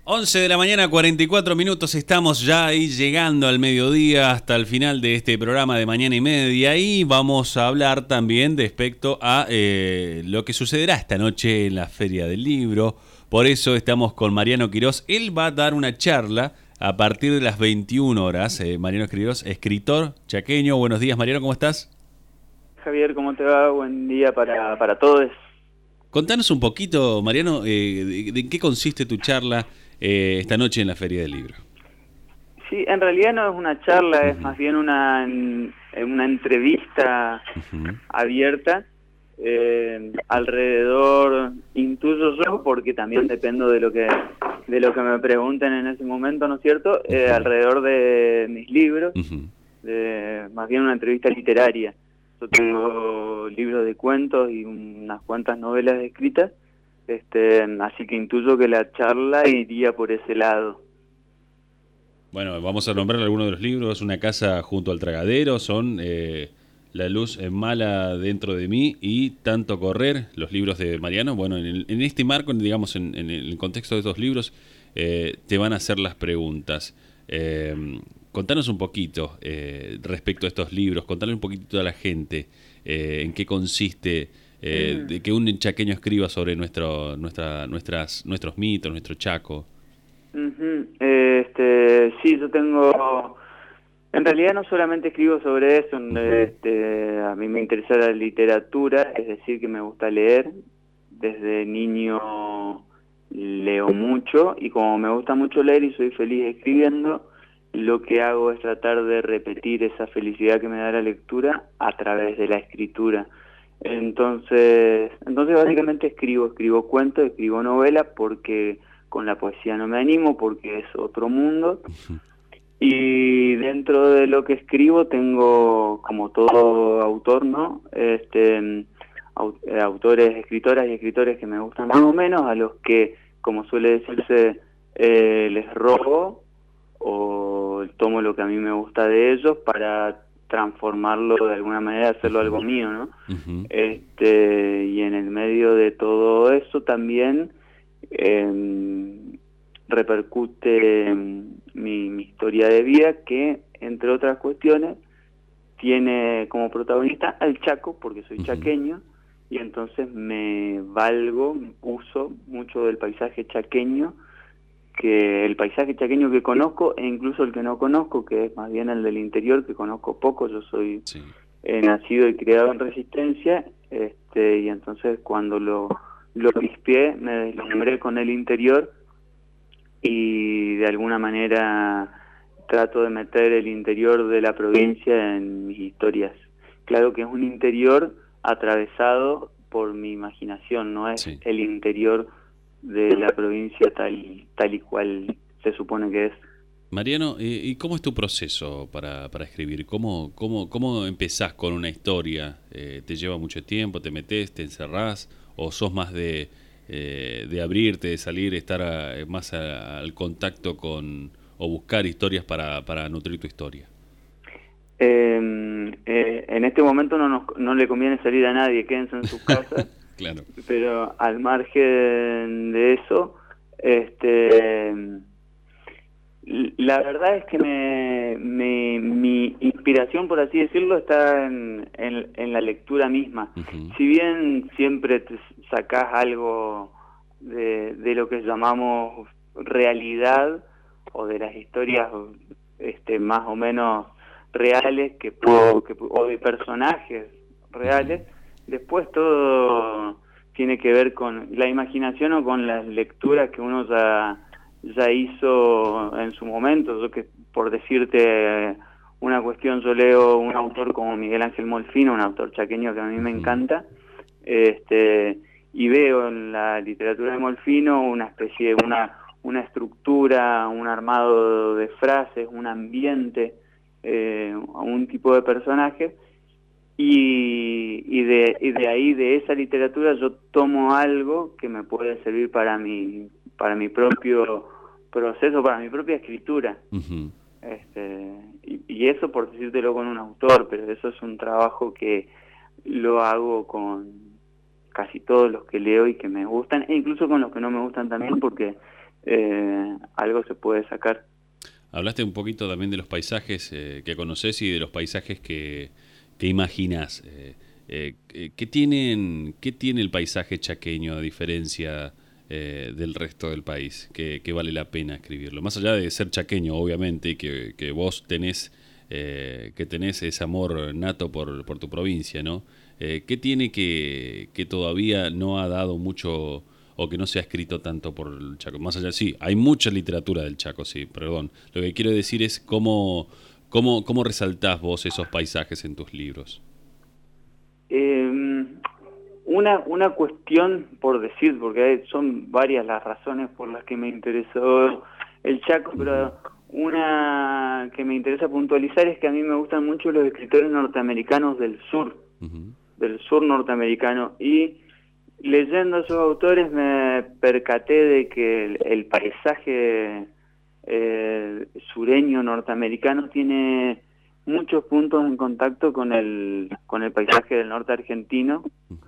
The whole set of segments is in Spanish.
11 de la mañana, 44 minutos, estamos ya ahí llegando al mediodía hasta el final de este programa de Mañana y Media y vamos a hablar también respecto a lo que sucederá esta noche en la Feria del Libro. Por eso estamos con Mariano Quirós. Él va a dar una charla a partir de las 21 horas. Mariano Quirós, escritor chaqueño. Buenos días, Mariano, ¿cómo estás? Javier, ¿cómo te va? Buen día para todos. Contanos un poquito, Mariano, de qué consiste tu charla esta noche en la Feria del Libro. Sí, en realidad no es una charla, es más bien una entrevista abierta alrededor, intuyo yo, porque también dependo de lo que me pregunten en ese momento, ¿no es cierto? Alrededor de mis libros, más bien una entrevista literaria. Yo tengo libros de cuentos y unas cuantas novelas escritas, así que intuyo que la charla iría por ese lado. Bueno, vamos a nombrar algunos de los libros. Una casa junto al tragadero, son La luz es mala dentro de mí y Tanto correr, los libros de Mariano. Bueno, en este marco, digamos, en el contexto de estos libros, te van a hacer las preguntas. Contanos un poquito respecto a estos libros, contarle un poquito a la gente en qué consiste de que un chaqueño escriba sobre nuestros mitos, nuestro Chaco. Sí, yo tengo... En realidad no solamente escribo sobre eso, a mí me interesa la literatura, es decir, que me gusta leer. Desde niño leo mucho y como me gusta mucho leer y soy feliz escribiendo, lo que hago es tratar de repetir esa felicidad que me da la lectura a través de la escritura. Entonces básicamente escribo cuentos, escribo novelas porque con la poesía no me animo porque es otro mundo. Y dentro de lo que escribo tengo, como todo autor, ¿no? Autores, escritoras y escritores que me gustan más o menos, a los que, como suele decirse, les robo o tomo lo que a mí me gusta de ellos para transformarlo de alguna manera, hacerlo algo mío, ¿no? Y en el medio de todo eso también repercute mi historia de vida, que entre otras cuestiones tiene como protagonista al Chaco, porque soy chaqueño, y entonces uso mucho del paisaje chaqueño, que conozco, e incluso el que no conozco, que es más bien el del interior, que conozco poco. Yo soy nacido y criado en Resistencia, y entonces cuando lo pispié, me deslumbré con el interior, y de alguna manera trato de meter el interior de la provincia en mis historias. Claro que es un interior atravesado por mi imaginación, no es el interior de la provincia tal y cual se supone que es. Mariano, ¿y cómo es tu proceso para escribir? ¿Cómo empezás con una historia? ¿Te lleva mucho tiempo? ¿Te metés, te encerrás? ¿O sos más de abrirte, de salir, estar más al contacto o buscar historias para nutrir tu historia? En este momento no le conviene salir a nadie, quédense en sus casas. Claro. Pero al margen de eso, la verdad es que mi inspiración, por así decirlo, está en la lectura misma. Si bien siempre te sacás algo de lo que llamamos realidad, o de las historias más o menos reales o de personajes reales, después todo tiene que ver con la imaginación o con las lecturas que uno ya hizo en su momento. Yo, que por decirte una cuestión, yo leo un autor como Miguel Ángel Molfino, un autor chaqueño que a mí me encanta, y veo en la literatura de Molfino una especie de una estructura, un armado de frases, un ambiente, un tipo de personaje, y de ahí, de esa literatura, yo tomo algo que me puede servir para mi propio proceso, para mi propia escritura. Y eso por decírtelo con un autor, pero eso es un trabajo que lo hago con casi todos los que leo y que me gustan, e incluso con los que no me gustan también, porque algo se puede sacar. Hablaste un poquito también de los paisajes que conoces y de los paisajes que imaginás. ¿Qué tiene el paisaje chaqueño a diferencia del resto del país que vale la pena escribirlo? Más allá de ser chaqueño, obviamente, y que vos tenés ese amor nato por tu provincia, ¿no? ¿Qué tiene que todavía no ha dado mucho o que no se ha escrito tanto por el Chaco? Más allá, sí, hay mucha literatura del Chaco, sí, perdón. Lo que quiero decir es cómo resaltás vos esos paisajes en tus libros. Una cuestión por decir, porque son varias las razones por las que me interesó el Chaco, pero una que me interesa puntualizar es que a mí me gustan mucho los escritores norteamericanos del sur norteamericano, y leyendo a esos autores me percaté de que el paisaje sureño norteamericano tiene muchos puntos en contacto con el paisaje del norte argentino,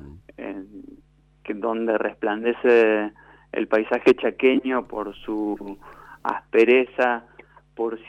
donde resplandece el paisaje chaqueño por su aspereza, por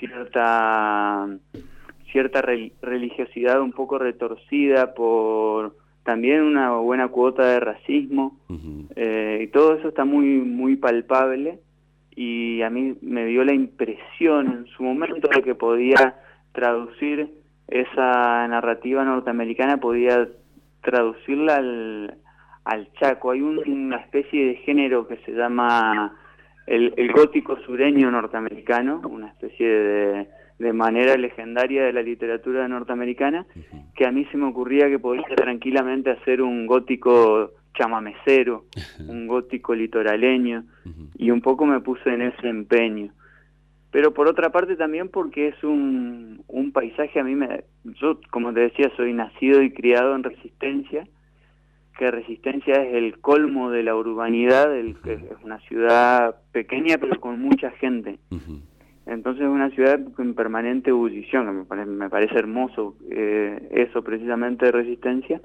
cierta religiosidad un poco retorcida, por también una buena cuota de racismo, y todo eso está muy palpable, y a mí me dio la impresión en su momento de que podía traducir esa narrativa norteamericana, podía traducirla al Chaco. Hay una especie de género que se llama el gótico sureño norteamericano, una especie de manera legendaria de la literatura norteamericana, que a mí se me ocurría que podía tranquilamente hacer un gótico chamamecero, un gótico litoraleño, y un poco me puse en ese empeño. Pero por otra parte también porque es un paisaje, yo, como te decía, soy nacido y criado en Resistencia, que Resistencia es el colmo de la urbanidad, que es una ciudad pequeña pero con mucha gente. Entonces es una ciudad en permanente ebullición, que me parece hermoso eso precisamente de Resistencia.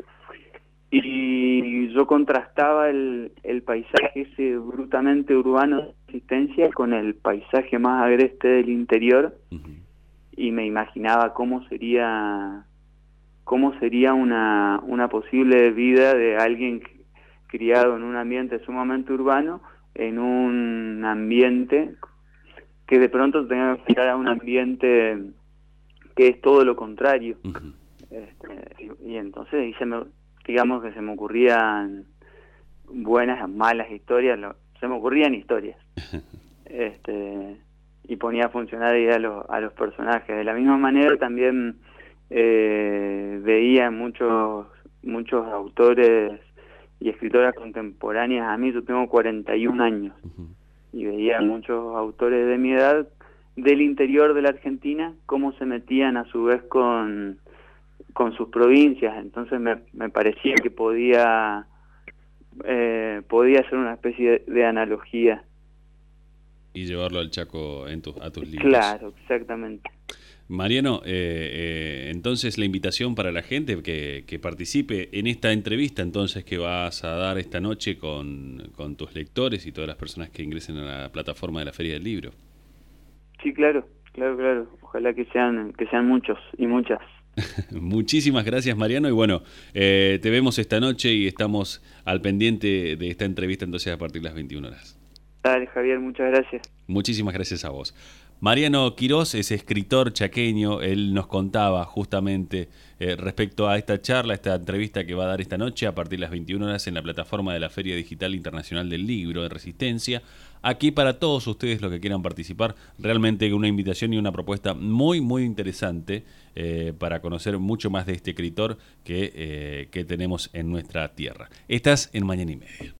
Y yo contrastaba el paisaje ese brutamente urbano de Resistencia con el paisaje más agreste del interior, y me imaginaba cómo sería una posible vida de alguien criado en un ambiente sumamente urbano, en un ambiente que de pronto tenga que llegar a un ambiente que es todo lo contrario. Y entonces digamos que se me ocurrían buenas, malas historias, se me ocurrían historias. Y ponía a funcionar ahí a los personajes. De la misma manera también veía muchos autores y escritoras contemporáneas a mí. Yo tengo 41 años y veía muchos autores de mi edad del interior de la Argentina cómo se metían a su vez con sus provincias. Entonces me parecía que podía ser una especie de analogía. Y llevarlo al Chaco a tus libros. Claro, exactamente. Mariano, entonces la invitación para la gente que participe en esta entrevista entonces que vas a dar esta noche con tus lectores y todas las personas que ingresen a la plataforma de la Feria del Libro. Sí, claro. Ojalá que sean muchos y muchas. Muchísimas gracias, Mariano, y bueno, te vemos esta noche y estamos al pendiente de esta entrevista entonces a partir de las 21 horas. Dale, Javier, muchas gracias. Muchísimas gracias a vos. Mariano Quirós es escritor chaqueño. Él nos contaba justamente respecto a esta charla, esta entrevista que va a dar esta noche a partir de las 21 horas en la plataforma de la Feria Digital Internacional del Libro de Resistencia. Aquí para todos ustedes los que quieran participar, realmente una invitación y una propuesta muy interesante para conocer mucho más de este escritor que tenemos en nuestra tierra. Estás en Mañana y Media.